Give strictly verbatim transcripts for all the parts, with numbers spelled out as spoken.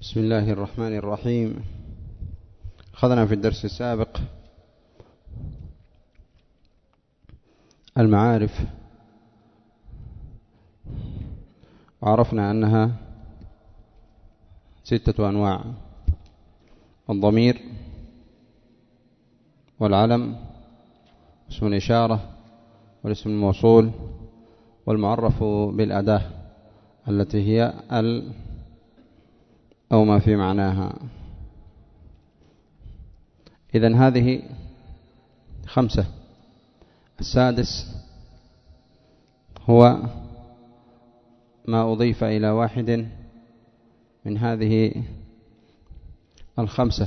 بسم الله الرحمن الرحيم. أخذنا في الدرس السابق المعارف وعرفنا أنها ستة أنواع: الضمير والعلم اسم الإشارة والاسم الموصول والمعرف بالأداة التي هي ال أو ما في معناها. إذن هذه خمسة. السادس هو ما أضيف إلى واحد من هذه الخمسة.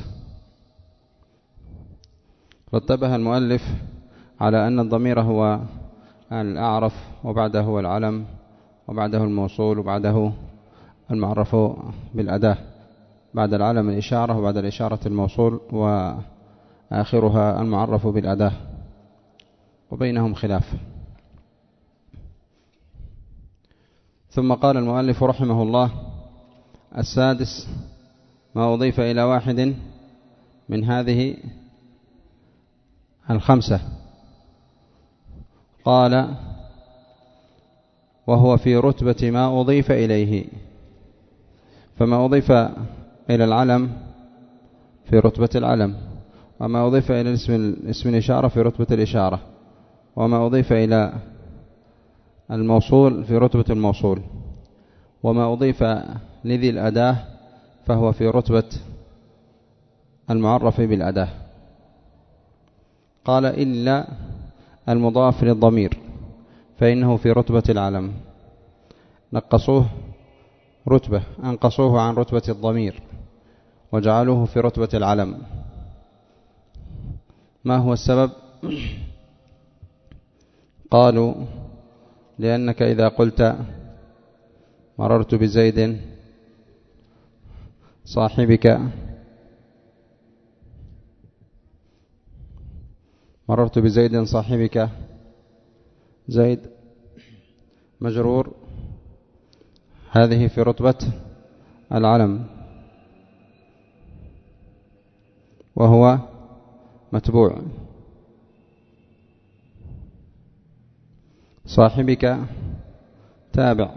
رتبها المؤلف على أن الضمير هو الأعرف، وبعده هو العلم، وبعده الموصول، وبعده المعرف بالأداة، بعد العلم الإشارة، وبعد الإشارة الموصول، وآخرها المعرف بالأداة، وبينهم خلاف. ثم قال المؤلف رحمه الله: السادس ما أضيف إلى واحد من هذه الخمسة. قال: وهو في رتبة ما أضيف إليه. فما أضيف إلى العلم في رتبة العلم، وما أضيف إلى اسم الإشارة في رتبة الإشارة، وما أضيف إلى الموصول في رتبة الموصول، وما أضيف لذي الأداة فهو في رتبة المعرف بالأداة. قال: إلا المضاف للضمير فإنه في رتبة العلم. نقصوه رتبة، أنقصوه عن رتبة الضمير وجعلوه في رتبة العلم. ما هو السبب؟ قالوا: لأنك إذا قلت مررت بزيد صاحبك، مررت بزيد صاحبك، زيد مجرور، هذه في رتبة العلم وهو متبوع. صاحبك تابع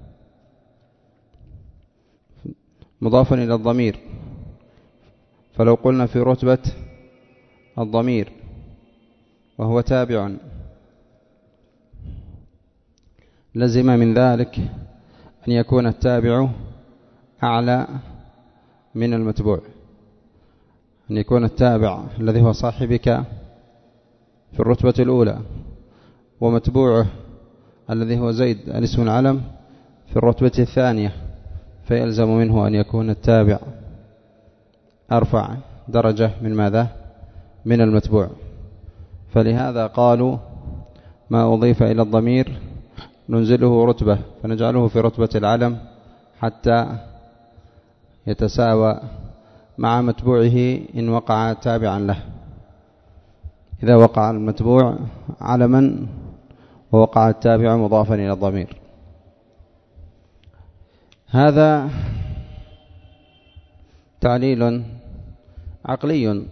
مضاف إلى الضمير، فلو قلنا في رتبة الضمير وهو تابع لزم من ذلك أن يكون التابع أعلى من المتبوع، أن يكون التابع الذي هو صاحبك في الرتبة الأولى، ومتبوعه الذي هو زيد الاسم العلم في الرتبة الثانية، فيلزم منه أن يكون التابع أرفع درجة من ماذا؟ من المتبوع. فلهذا قالوا: ما أضيف إلى الضمير ننزله رتبة فنجعله في رتبة العلم حتى يتساوى مع متبوعه إن وقع تابعا له. إذا وقع المتبوع علما ووقع التابع مضافا إلى الضمير. هذا تعليل عقلي،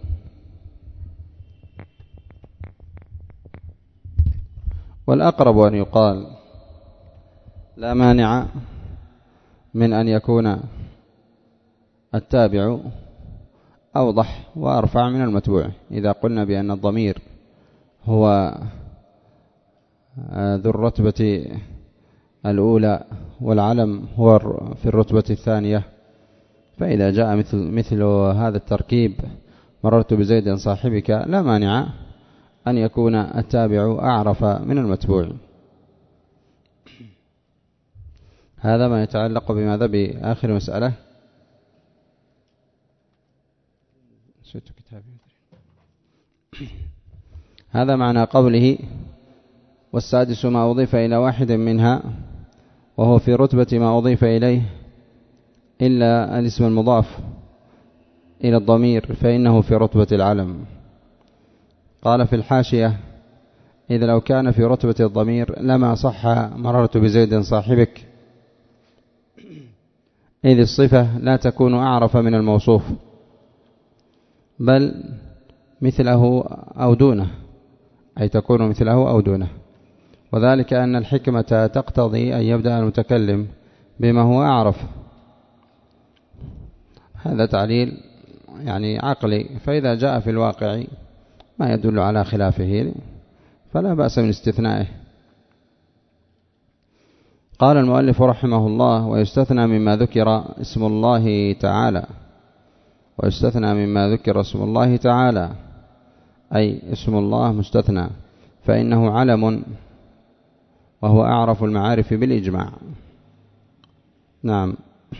والأقرب أن يقال: لا مانع من أن يكون التابع أوضح وأرفع من المتبوع. إذا قلنا بأن الضمير هو ذو الرتبة الأولى والعلم هو في الرتبة الثانية، فإذا جاء مثل, مثل هذا التركيب مررت بزيد صاحبك، لا مانع أن يكون التابع أعرف من المتبوع. هذا ما يتعلق بماذا؟ بآخر مسألة. هذا معنى قوله: والسادس ما أضيف إلى واحد منها وهو في رتبة ما أضيف إليه إلا الاسم المضاف إلى الضمير فإنه في رتبة العلم. قال في الحاشية: إذا لو كان في رتبة الضمير لما صح مررت بزيد صاحبك، إذ الصفة لا تكون أعرف من الموصوف بل مثله أو دونه، أي تكون مثله أو دونه، وذلك أن الحكمة تقتضي أن يبدأ المتكلم بما هو أعرف. هذا تعليل يعني عقلي، فإذا جاء في الواقع ما يدل على خلافه فلا بأس من استثنائه. قال المؤلف رحمه الله: ويستثنى مما ذكر اسم الله تعالى، ويستثنى مما ذكر اسم الله تعالى أي اسم الله مستثنى، فإنه علم وهو أعرف المعارف بالإجماع. نعم.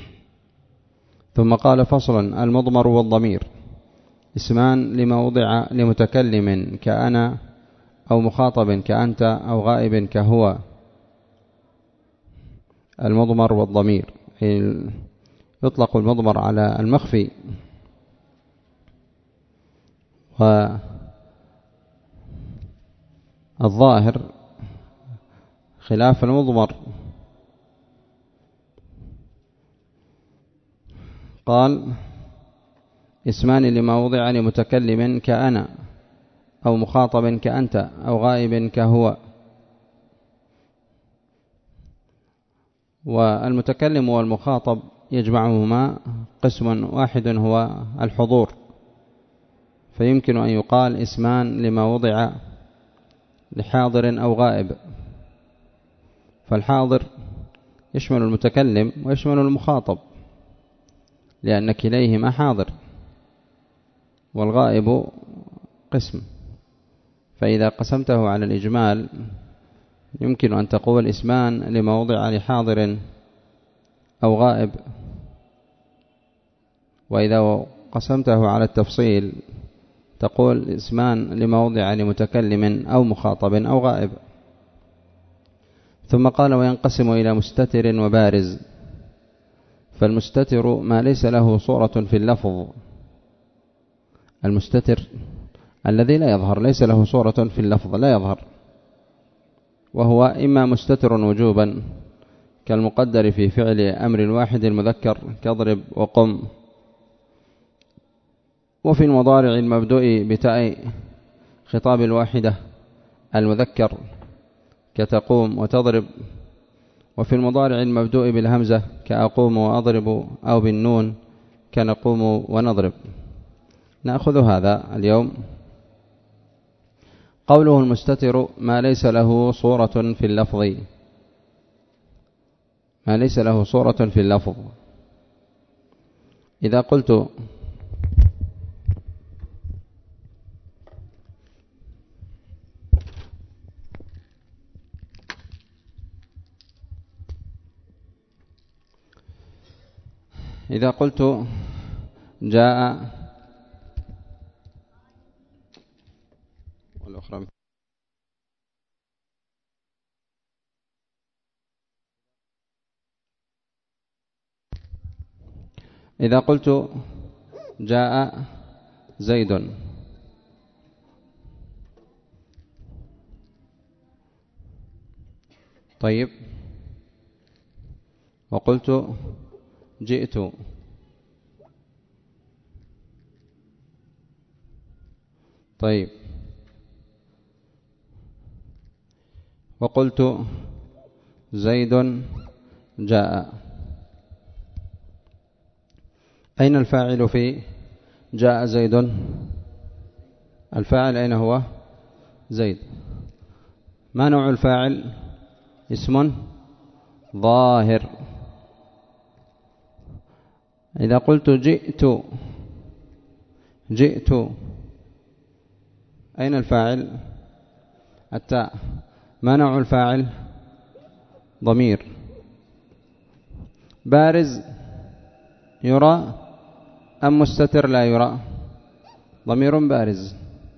ثم قال: فصل: المضمر والضمير اسمان لما وضع لمتكلم كأنا أو مخاطب كأنت أو غائب كهو. المضمر والضمير يطلق المضمر على المخفي، والظاهر خلاف المضمر. قال: اسمان لما وضع لمتكلم كأنا أو مخاطب كأنت أو غائب كهو. والمتكلم والمخاطب يجمعهما قسم واحد هو الحضور، فيمكن أن يقال اسمان لما وضع لحاضر أو غائب، فالحاضر يشمل المتكلم ويشمل المخاطب لأن كليهما حاضر، والغائب قسم، فإذا قسمته على الإجمال يمكن أن تقول اسمان لما وضع لحاضر أو غائب، وإذا قسمته على التفصيل تقول اسمان لما وضع لمتكلم أو مخاطب أو غائب. ثم قال: وينقسم إلى مستتر وبارز. فالمستتر ما ليس له صورة في اللفظ، المستتر الذي لا يظهر، ليس له صورة في اللفظ، لا يظهر، وهو إما مستتر وجوبا كالمقدر في فعل أمر الواحد المذكر كضرب وقم، وفي المضارع المبدوء بتاء خطاب الواحدة المذكر كتقوم وتضرب، وفي المضارع المبدوء بالهمزة كأقوم وأضرب، أو بالنون كنقوم ونضرب. نأخذ هذا اليوم. قوله المستتر ما ليس له صورة في اللفظ، ما ليس له صورة في اللفظ. إذا قلت إذا قلت جاء والأخرى إذا قلت جاء زيد، طيب، وقلت جئت، طيب، وقلت زيد جاء. أين الفاعل في جاء زيد؟ الفاعل أين هو؟ زيد. ما نوع الفاعل؟ اسم ظاهر. إذا قلت جئت جئت أين الفاعل؟ التاء. ما نوع الفاعل؟ ضمير. بارز يرى أم مستتر لا يرى؟ ضمير بارز.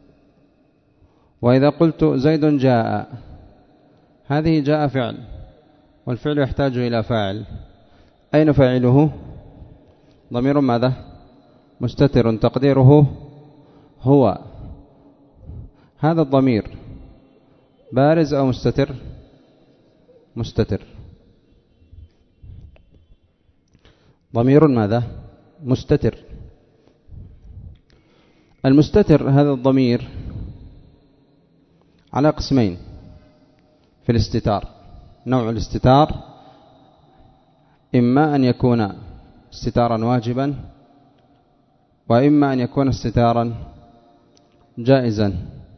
وإذا قلت زيد جاء، هذه جاء فعل، والفعل يحتاج إلى فاعل، أين فاعله؟ ضمير ماذا؟ مستتر، تقديره هو. هذا الضمير بارز أو مستتر؟ مستتر. ضمير ماذا؟ مستتر. المستتر هذا الضمير على قسمين في الاستتار. نوع الاستتار إما أن يكون استتارا واجبا، وإما أن يكون استتارا جائزا.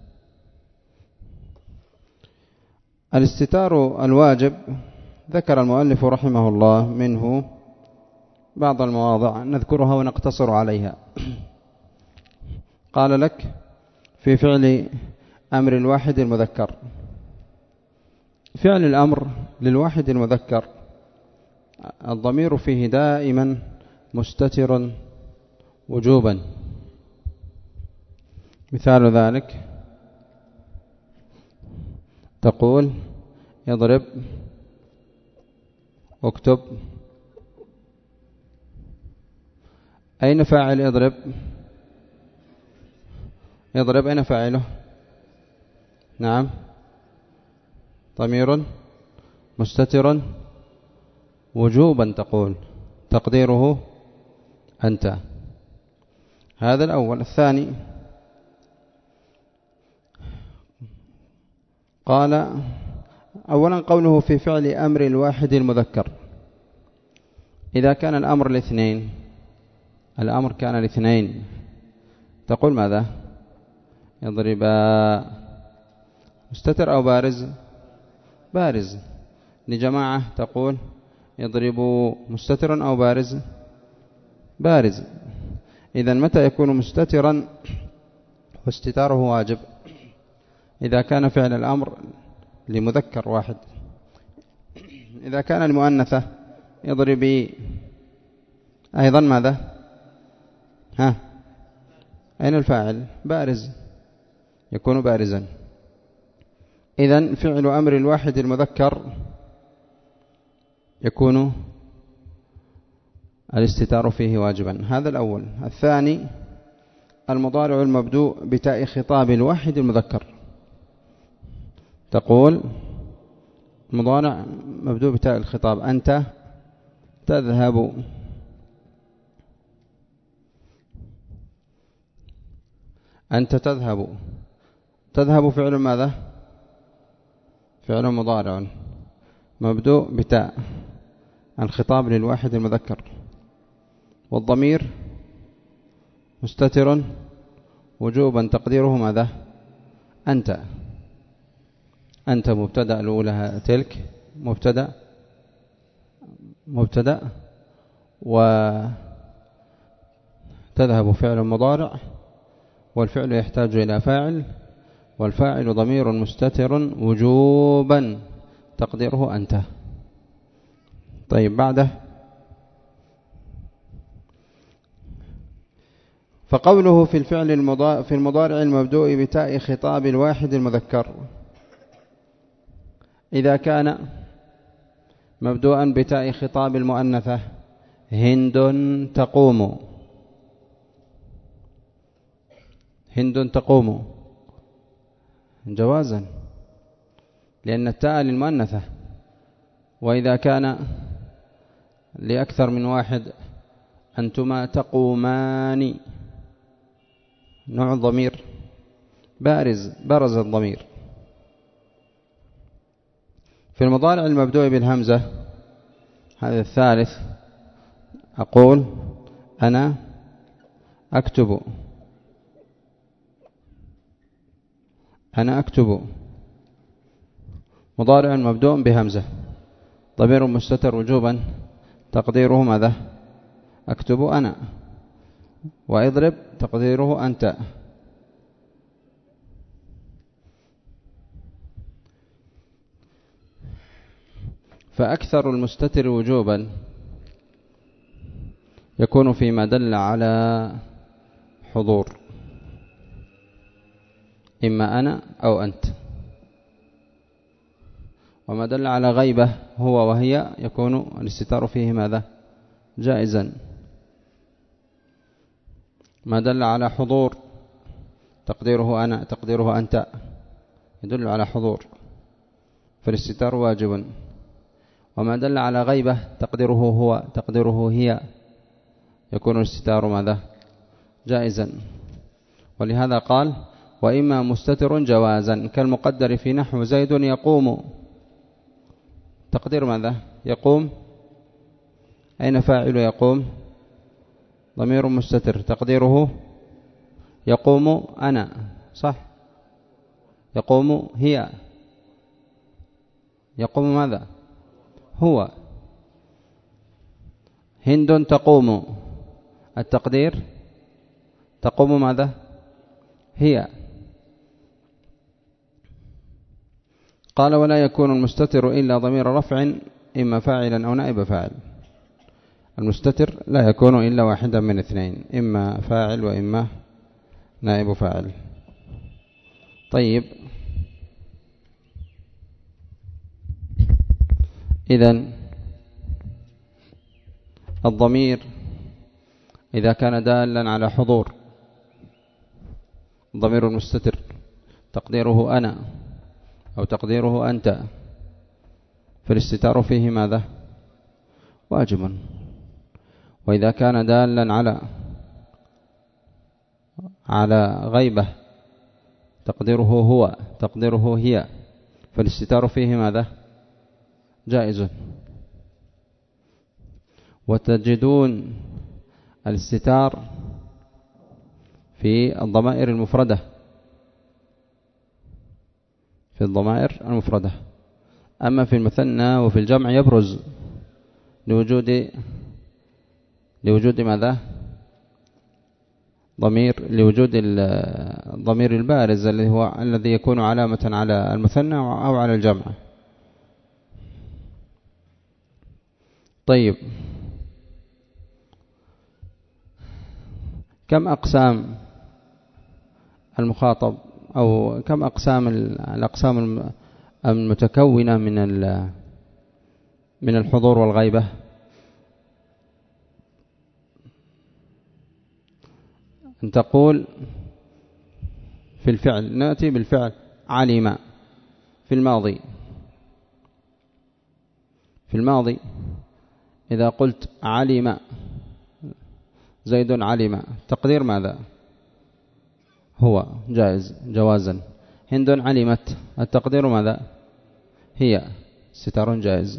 الاستتار الواجب ذكر المؤلف رحمه الله منه بعض المواضع نذكرها ونقتصر عليها. قال لك في فعل أمر الواحد المذكر، فعل الأمر للواحد المذكر الضمير فيه دائما مستتر وجوبا. مثال ذلك تقول يضرب، اكتب. أين فاعل يضرب؟ يضرب أين فاعله؟ نعم، ضمير مستتر وجوبا تقول تقديره أنت. هذا الأول. الثاني قال أولا قوله في فعل أمر الواحد المذكر، إذا كان الأمر الاثنين، الأمر كان الاثنين تقول ماذا؟ يضربا. مستتر أو بارز؟ بارز. لجماعة تقول يضربوا مستترا أو بارز؟ بارز. إذا متى يكون مستترا واستتاره واجب؟ إذا كان فعل الأمر لمذكر واحد. إذا كان المؤنثة يضربي أيضا ماذا؟ ها، أين الفاعل؟ بارز، يكون بارزا. إذن فعل أمر الواحد المذكر يكون الاستتار فيه واجبا. هذا الأول. الثاني المضارع المبدوء بتاء خطاب الواحد المذكر، تقول مضارع مبدوء بتاء الخطاب، أنت تذهب. أنت تذهب. تذهب فعل ماذا؟ فعل مضارع مبدوء بتاء الخطاب للواحد المذكر، والضمير مستتر وجوبا تقديره ماذا؟ أنت. أنت مبتدأ الأولى تلك مبتدأ مبتدأ وتذهب فعل مضارع، والفعل يحتاج إلى فاعل، والفاعل ضمير مستتر وجوبا تقديره أنت. طيب بعده فقوله في الفعل المضارع في المضارع المبدوء بتاء خطاب الواحد المذكر، إذا كان مبدوءا بتاء خطاب المؤنثة هند تقوم، هند تقوم جوازا لأن التاء للمؤنثة. وإذا كان لأكثر من واحد أنتما تقومان، نوع الضمير بارز، برز الضمير. في المضارع المبدوء بالهمزة هذا الثالث أقول أنا أكتب، أنا أكتب مضارع مبدوء بهمزة ضمير مستتر وجوبا تقديره ماذا؟ أكتب أنا. وإضرب تقديره أنت. فأكثر المستتر وجوبا يكون فيما دل على حضور، إما أنا أو أنت. وما دل على غيبة هو وهي يكون الاستتار فيه ماذا؟ جائزا. ما دل على حضور تقديره أنا تقديره أنت يدل على حضور فالاستتار واجب. وما دل على غيبة تقديره هو تقديره هي يكون الاستتار ماذا؟ جائزا. ولهذا قال وإما مستتر جوازا كالمقدر في نحو زيد يقوم. تقدير ماذا؟ يقوم. أين فاعل يقوم؟ ضمير مستتر تقديره يقوم أنا، صح؟ يقوم هي، يقوم ماذا؟ هو. هند تقوم، التقدير تقوم ماذا؟ هي. قال ولا يكون المستتر إلا ضمير رفع إما فاعلا أو نائب فاعل. المستتر لا يكون إلا واحدا من اثنين، إما فاعل وإما نائب فاعل. طيب، إذن الضمير إذا كان دالا على حضور، ضمير المستتر تقديره أنا أو تقديره أنت، فالاستتار فيه ماذا؟ واجب. وإذا كان دالا على على غيبة تقديره هو، تقديره هي، فالاستتار فيه ماذا؟ جائز. وتجدون الاستتار في الضمائر المفردة، في الضمائر المفردة. أما في المثنى وفي الجمع يبرز لوجود لوجود ماذا؟ ضمير، لوجود الضمير البارز الذي هو الذي يكون علامة على المثنى أو على الجمع. طيب، كم أقسام المخاطب أو كم أقسام الأقسام المتكونة من من الحضور والغيبة؟ أن تقول في الفعل، نأتي بالفعل علم في الماضي. في الماضي إذا قلت علم زيد علم، تقدير ماذا؟ هو، جائز جوازا. هند علمت، التقدير ماذا؟ هي، ستار جائز.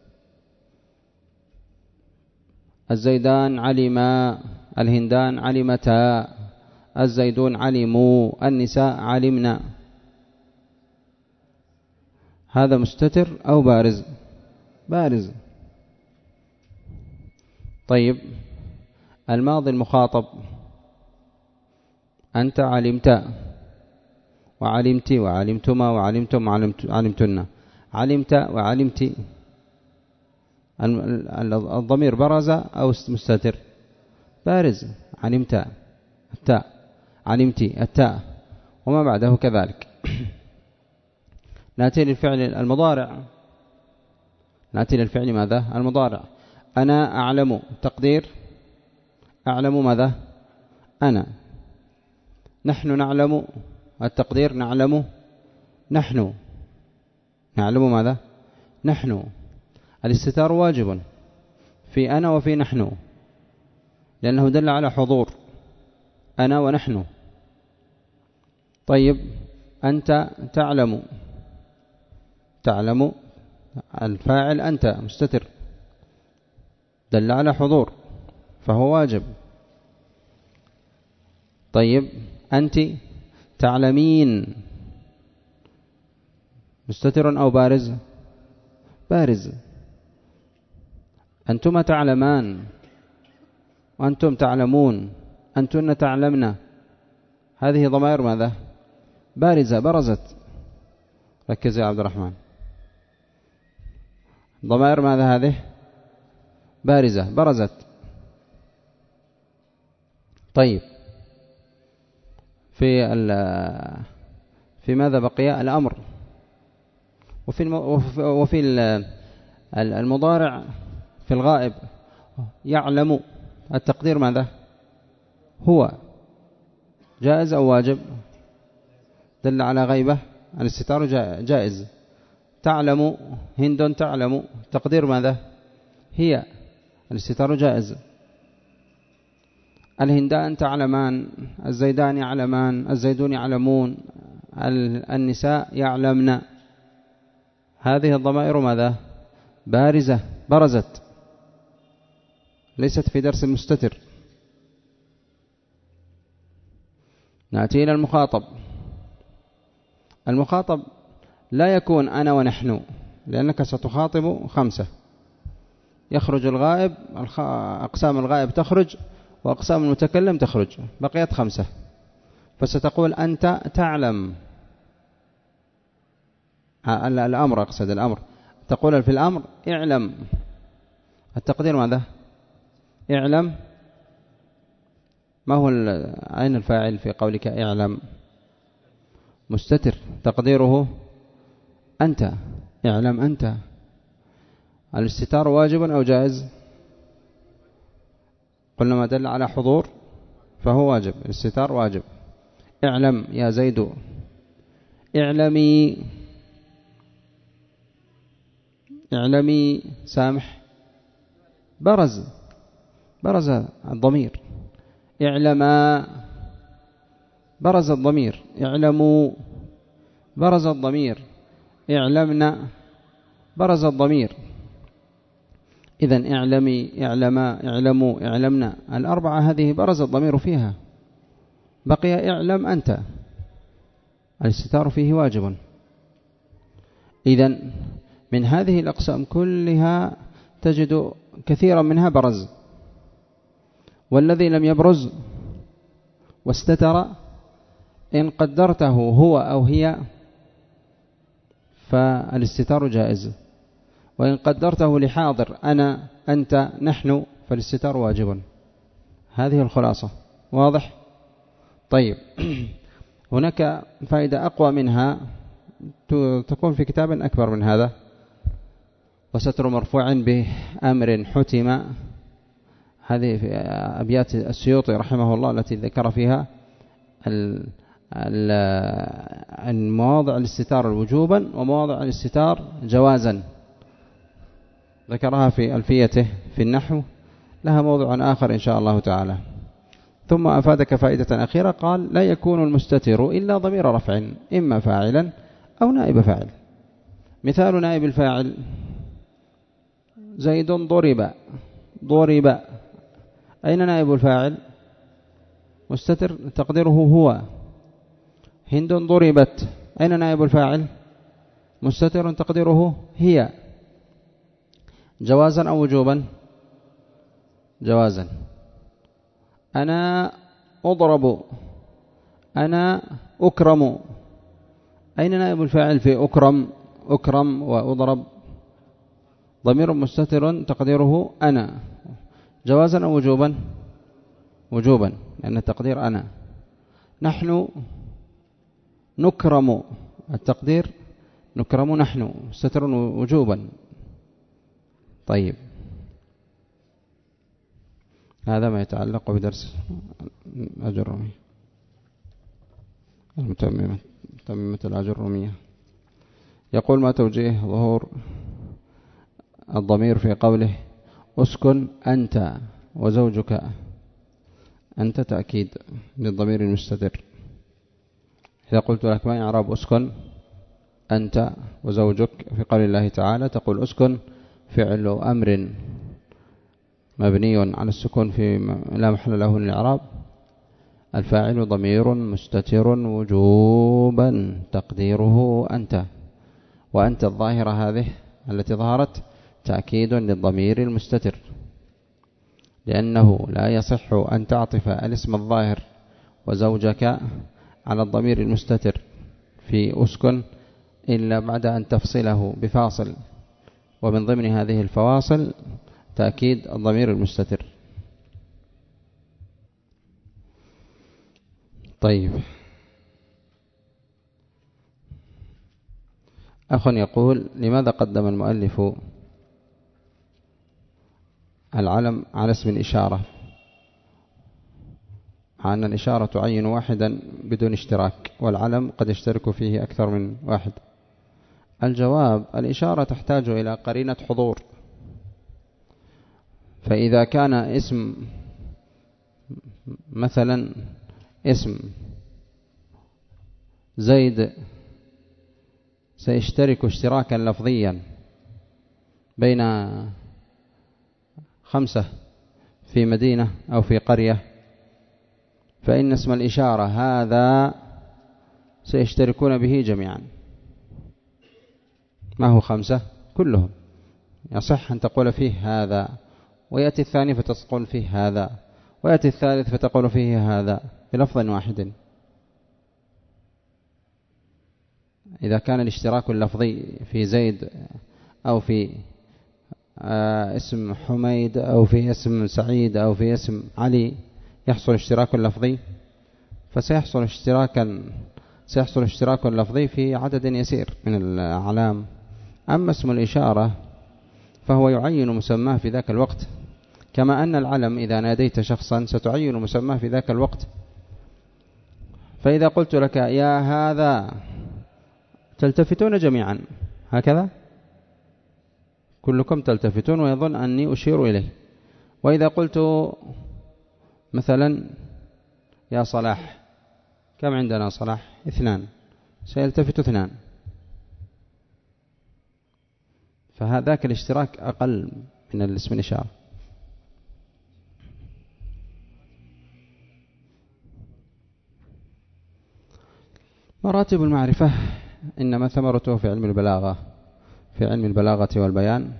الزيدان علما، الهندان علمتا، الزيدون علموا، النساء علمنا. هذا مستتر أو بارز؟ بارز. طيب، الماضي المخاطب أنت علمت وعلمت وعلمتما وعلمتم وعلمتن، علمت وعلمت، الضمير برز أو مستتر؟ بارز. علمت التاء، علمت التاء وما بعده كذلك. نأتي للفعل المضارع، نأتي للفعل ماذا؟ المضارع. أنا أعلم، تقدير أعلم ماذا؟ أنا. نحن نعلم، التقدير نعلم نحن، نعلم ماذا؟ نحن. الاستتار واجب في أنا وفي نحن، لأنه دل على حضور أنا ونحن. طيب، أنت تعلم، تعلم الفاعل أنت مستتر، دل على حضور فهو واجب. طيب، أنت تعلمين، مستتر أو بارز؟ بارز. أنتما تعلمان وأنتم تعلمون، أنتن تعلمنا، هذه ضمائر ماذا؟ بارزة، برزت. ركز يا عبد الرحمن، ضمائر ماذا هذه؟ بارزة، برزت. طيب، في في ماذا بقي؟ الأمر. وفي وفي المضارع في الغائب يعلم، التقدير ماذا؟ هو، جائز أو واجب؟ دل على غيبة، الاستتار جائز. تعلم، هند تعلم، تقدير ماذا؟ هي، الاستتار جائز. الهندان تعلمان، الزيدان يعلمان، الزيدون يعلمون، النساء يعلمن. هذه الضمائر ماذا؟ بارزة، برزت، ليست في درس المستتر. نأتي إلى المخاطب. المخاطب لا يكون أنا ونحن، لأنك ستخاطب خمسة، يخرج الغائب، أقسام الغائب تخرج وأقسام المتكلم تخرج، بقيت خمسة. فستقول أنت تعلم، الأمر أقصد الأمر، تقول في الأمر اعلم، التقدير ماذا؟ اعلم. ما هو أين الفاعل في قولك اعلم؟ مستتر، تقديره أنت، اعلم أنت. الاستتار واجب أو جائز؟ قلنا ما دل على حضور فهو واجب، الاستتار واجب. اعلم يا زيد، اعلمي، اعلمي سامح، برز، برز الضمير. اعلما، برز الضمير. اعلموا، برز الضمير. اعلمنا، برز الضمير. إذن اعلمي، اعلما، اعلموا، اعلمنا، الأربعة هذه برز الضمير فيها، بقي اعلم أنت، الاستتار فيه واجب. إذن من هذه الأقسام كلها تجد كثيرا منها برز، والذي لم يبرز واستتر إن قدرته هو أو هي فالاستتار جائز، وإن قدرته لحاضر أنا أنت نحن فالاستتار واجب. هذه الخلاصة، واضح؟ طيب هناك فائدة أقوى منها تكون في كتاب أكبر من هذا، وستر مرفوع بأمر حتم. هذه في أبيات السيوطي رحمه الله التي ذكر فيها المواضع الاستتار وجوبا ومواضع الاستتار جوازا، ذكرها في ألفيته في النحو، لها موضوع آخر إن شاء الله تعالى. ثم أفادك فائدة أخيرة، قال لا يكون المستتر إلا ضمير رفع، إما فاعلا أو نائب فاعل. مثال نائب الفاعل زيد ضرب، ضرب، أين نائب الفاعل؟ مستتر، تقديره هو. هند ضربت، أين نائب الفاعل؟ مستتر، تقديره هي. جوازا أو وجوبا؟ جوازا. أنا أضرب، أنا أكرم، أين نائب الفاعل في أكرم؟ أكرم وأضرب، ضمير مستتر تقديره أنا. جوازا أو وجوبا؟ وجوبا، لأن التقدير أنا. نحن نكرم، التقدير نكرم نحن، مستتر وجوبا. طيب هذا ما يتعلق بدرس الأجرمية، المتممة، متممة الأجرمية. يقول ما توجيه ظهور الضمير في قوله أسكن أنت وزوجك؟ أنت تأكيد للضمير المستتر. إذا قلت لك ما إعراب أسكن أنت وزوجك في قول الله تعالى، تقول أسكن فعل أمر مبني على السكون في لا محل له من الإعراب، الفاعل ضمير مستتر وجوبا تقديره أنت، وأنت الظاهرة هذه التي ظهرت تأكيد للضمير المستتر، لأنه لا يصح أن تعطف الاسم الظاهر وزوجك على الضمير المستتر في أسكن إلا بعد أن تفصله بفاصل، ومن ضمن هذه الفواصل تأكيد الضمير المستتر. طيب أخ يقول لماذا قدم المؤلف العلم على اسم الإشارة مع أن الإشارة تعين واحدا بدون اشتراك، والعلم قد يشترك فيه أكثر من واحد؟ الجواب الإشارة تحتاج إلى قرينة حضور، فإذا كان اسم مثلا اسم زيد سيشترك اشتراكا لفظيا بين خمسة في مدينة أو في قرية، فإن اسم الإشارة هذا سيشتركون به جميعا. ما هو خمسة؟ كلهم. يصح أن تقول فيه هذا، ويأتي الثاني فتقول فيه هذا، ويأتي الثالث فتقول فيه هذا بلفظ واحد. إذا كان الاشتراك اللفظي في زيد أو في اسم حميد أو في اسم سعيد أو في اسم علي يحصل اشتراك لفظي، فسيحصل اشتراكا سيحصل اشتراك لفظي في عدد يسير من الأعلام. أما اسم الإشارة فهو يعين مسماه في ذاك الوقت، كما أن العلم إذا ناديت شخصا ستعين مسماه في ذاك الوقت. فإذا قلت لك يا هذا تلتفتون جميعا هكذا، كلكم تلتفتون ويظن أني أشير إليه. وإذا قلت مثلا يا صلاح، كم عندنا صلاح؟ اثنان، سيلتفت اثنان، فهذاك الاشتراك أقل من الاسم الإشارة. مراتب المعرفة إنما ثمرته في علم البلاغة، في علم البلاغة والبيان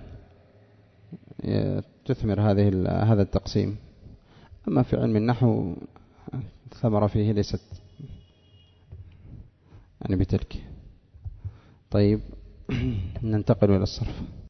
تثمر هذه هذا التقسيم. أما في علم النحو الثمرة فيه ليست يعني بتلك. طيب ننتقل إلى الصرف.